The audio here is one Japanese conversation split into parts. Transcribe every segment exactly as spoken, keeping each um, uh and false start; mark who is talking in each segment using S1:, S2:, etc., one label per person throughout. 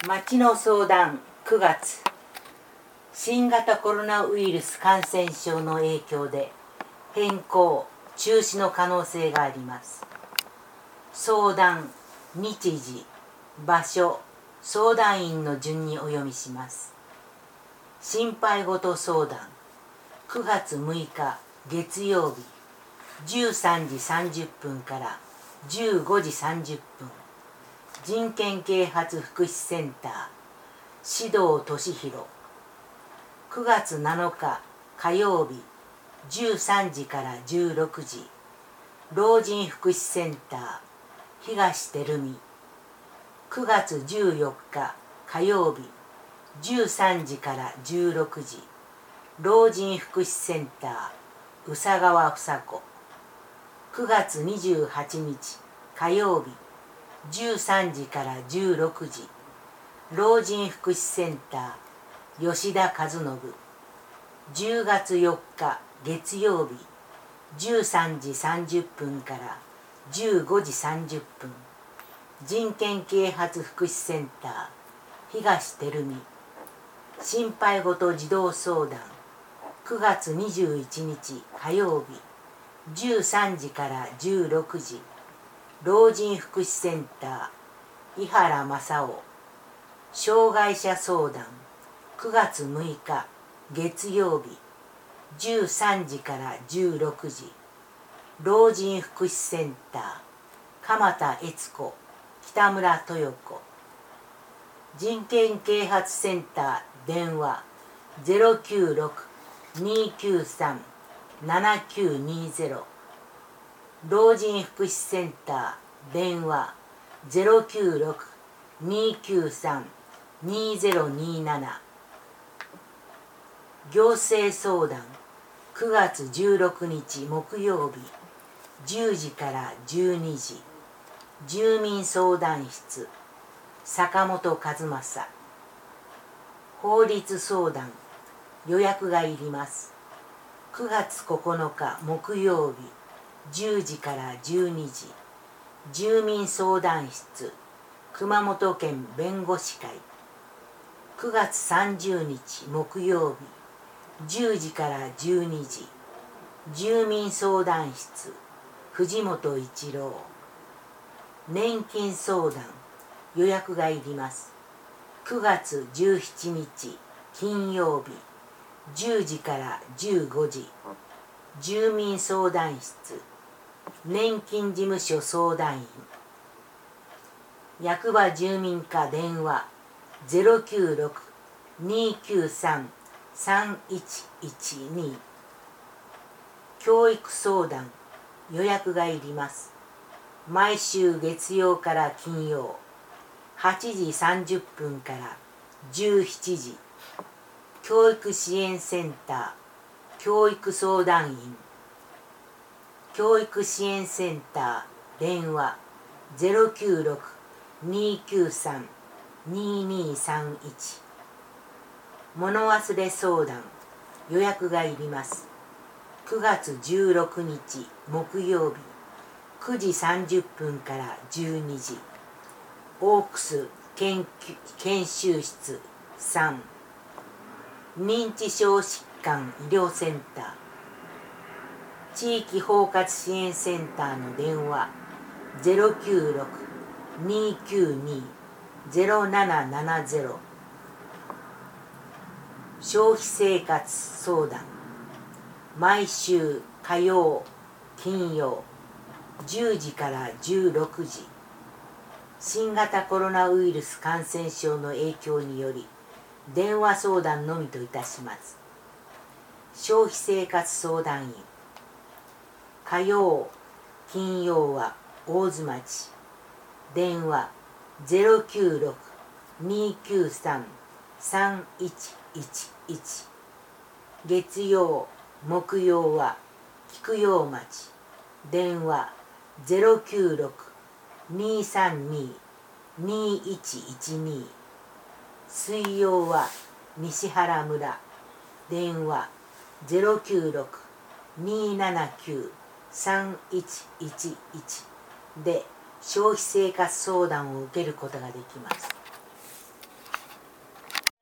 S1: 町の相談くがつ、新型コロナウイルス感染症の影響で変更・中止の可能性があります。相談、日時、場所、相談員の順にお読みします。心配事相談、くがつむいか月曜日、じゅうさんじさんじゅっぷんからじゅうごじさんじゅっぷん、人権啓発福祉センター、指導俊弘。くがつなのか火曜日、じゅうさんじからじゅうろくじ、老人福祉センター、東照美。くがつじゅうよっか火曜日、じゅうさんじからじゅうろくじ、老人福祉センター、宇佐川房子。くがつにじゅうはちにち火曜日、じゅうさんじからじゅうろくじ、老人福祉センター、吉田和信。じゅうがつよっか月曜日、じゅうさんじさんじゅっぷんからじゅうごじさんじゅっぷん、人権啓発福祉センター、東照美。心配事児童相談、くがつにじゅういちにち火曜日、じゅうさんじからじゅうろくじ、老人福祉センター、井原正夫。障害者相談、くがつむいか月曜日、じゅうさんじからじゅうろくじ、老人福祉センター、鎌田悦子、北村豊子。人権啓発センター電話 ゼロきゅうろく にーきゅうさん ななきゅうにーゼロ、老人福祉センター電話 ゼロきゅうろく にーきゅうさん にーゼロにーなな。行政相談、くがつじゅうろくにち木曜日、じゅうじからじゅうにじ、住民相談室、坂本和正。法律相談、予約がいります。くがつここのか木曜日、じゅうじからじゅうにじ、住民相談室、熊本県弁護士会。くがつさんじゅうにち木曜日、じゅうじからじゅうにじ、住民相談室、藤本一郎。年金相談、予約がいります。くがつじゅうしちにち金曜日、じゅうじからじゅうごじ、住民相談室、年金事務所相談員。役場住民課電話 ゼロきゅうろく にーきゅうさん さんいちいちに。教育相談、予約がいります。毎週月曜から金曜、はちじさんじゅっぷんからじゅうしちじ、教育支援センター、教育相談員。教育支援センター電話 ゼロきゅうろく にーきゅうさん にーにーさんいち。物忘れ相談、予約がいります。くがつじゅうろくにち木曜日、くじさんじゅっぷんからじゅうにじ、オークス研究研修室さん、認知症疾患医療センター。地域包括支援センターの電話 ゼロきゅうろく にーきゅうに ゼロななななゼロ。消費生活相談、毎週火曜金曜じゅうじからじゅうろくじ、新型コロナウイルス感染症の影響により電話相談のみといたします。消費生活相談員、火曜金曜は大津町、電話 ゼロきゅうろく にーきゅうさん さんいちいちいち。月曜木曜は菊陽町、電話 ゼロきゅうろく にーさんに にーいちいちに。水曜は西原村、電話 ゼロきゅうろく にーななきゅう さんいちいちいちで消費生活相談を受けることができます。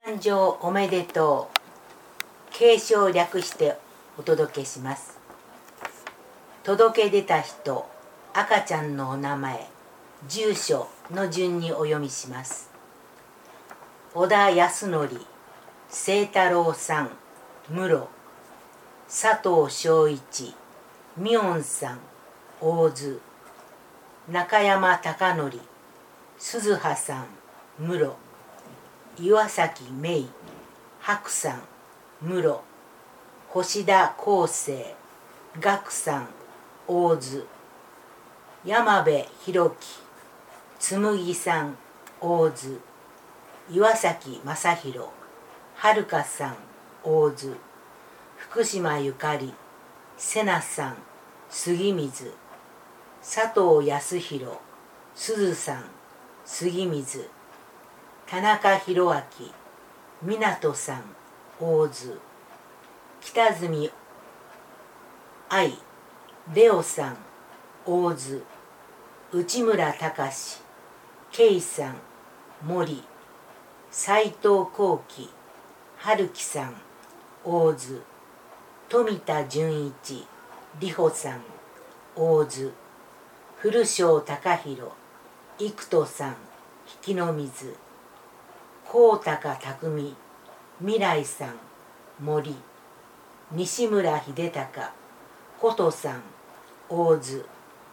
S1: 誕生おめでとう。継承を略してお届けします。届け出た人、赤ちゃんのお名前、住所の順にお読みします。小田康則、清太郎さん、室、佐藤正一、美音さん、大津、中山貴則、鈴葉さん、室、岩崎芽衣、白さん、室、星田康生、岳さん、大津、山部弘樹、紬さん、大津、岩崎正弘、遥さん、大津、福島ゆかり、瀬名さん、杉水、佐藤康弘、鈴さん、杉水、田中宏明、湊さん、大津、北住愛、レオさん、大津、内村隆、圭さん、森、斉藤幸喜、春樹さん、大津、富田純一、里穂さん、大津、古庄貴弘、幾人さん、引きの水、高高匠、未来さん、森、西村秀隆、琴さん、大津。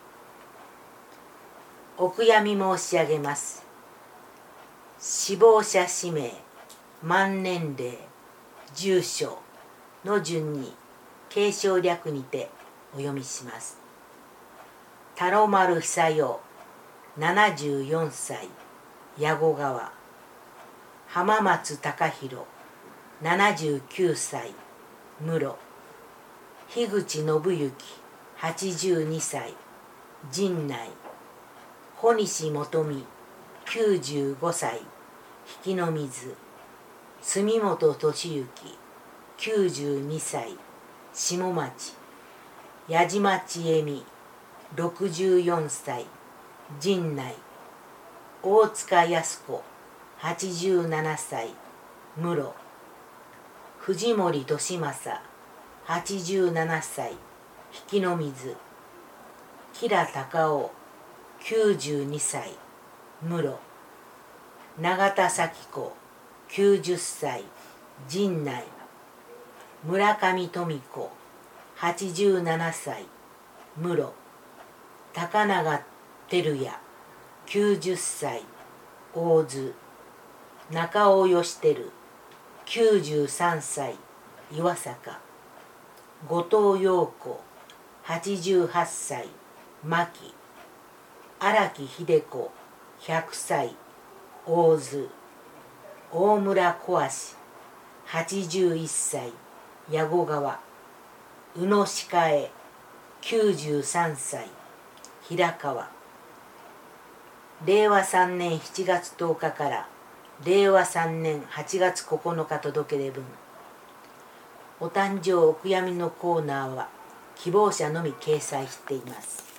S1: お悔やみ申し上げます。死亡者氏名、満年齢、住所の順に継承略にてお読みします。太郎丸久代、ななじゅうよんさい、矢後川。浜松隆弘、ななじゅうきゅうさい、室。樋口信之、はちじゅうにさい、陣内。小西元美、きゅうじゅうごさい、引きの水。住本敏之、きゅうじゅうにさい、下町。矢島千恵美、ろくじゅうよんさい、陣内。大塚康子、はちじゅうななさい、室。藤森利正、はちじゅうななさい、引きの水。吉良隆夫、きゅうじゅうにさい、室。永田咲子、きゅうじゅっさい、陣内。村上富子、はちじゅうななさい、室。高永照也、きゅうじゅっさい、大津。中尾義輝、きゅうじゅうさんさい、岩坂。後藤陽子、はちじゅうはっさい、牧。荒木秀子、ひゃくさい、大津。大村小足、はちじゅういっさい、矢後川。宇野鹿江、きゅうじゅうさんさい、平川。れいわさんねんしちがつとおかかられいわさんねんはちがつここのか届け出分。お誕生お悔やみのコーナーは希望者のみ掲載しています。